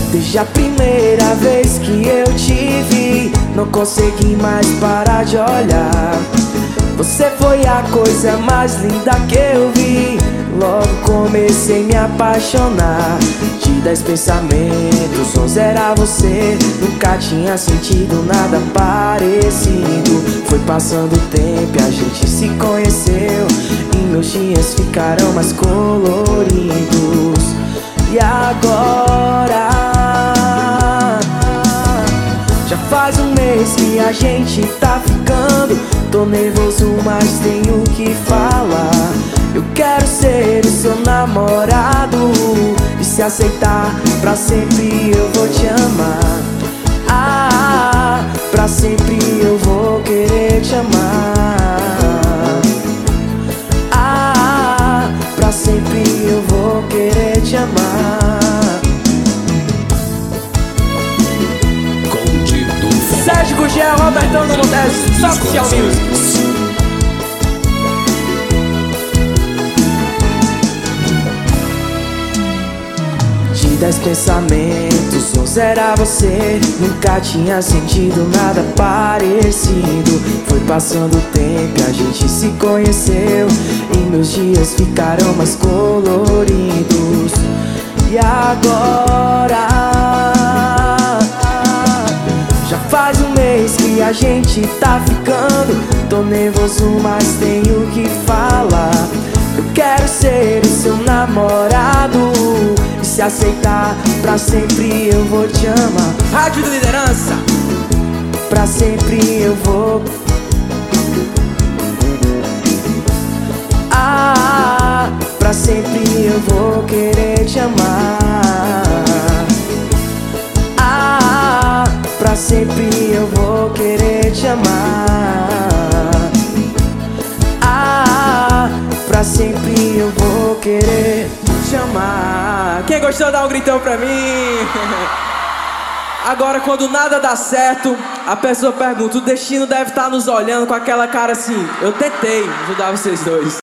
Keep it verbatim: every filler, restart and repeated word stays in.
Desde a primeira vez que eu te vi, não consegui mais parar de olhar. Você foi a coisa mais linda que eu vi. Logo comecei a me apaixonar. De dez pensamentos, onze era você. Nunca tinha sentido nada parecido. Foi passando o tempo e a gente se conheceu, e meus dias ficaram mais coloridos. E agora já faz um mês que a gente tá ficando. Tô nervoso, mas tenho que falar. Eu quero ser o seu namorado, e se aceitar, pra sempre eu vou te amar. Ah, pra sempre eu vou querer te amar. Ah, pra sempre eu vou querer te amar. Sérgio Gugel, Robertão do Montes, Social Music. De dez pensamentos, onze era você. Nunca tinha sentido nada parecido. Foi passando o tempo e a gente se conheceu, e meus dias ficaram mais coloridos. E agora já faz um mês que a gente tá ficando. Tô nervoso, mas tenho que falar. Eu quero ser o seu namorado, e se aceitar, pra sempre eu vou te amar. Rádio do Liderança. Pra sempre eu vou. Ah, pra sempre eu vou querer te amar. Ah, pra sempre eu vou querer te amar. Ah, pra sempre eu vou querer te amar. Quem gostou, dá um gritão pra mim. Agora, quando nada dá certo, a pessoa pergunta: o destino deve estar nos olhando com aquela cara assim: eu tentei ajudar vocês dois.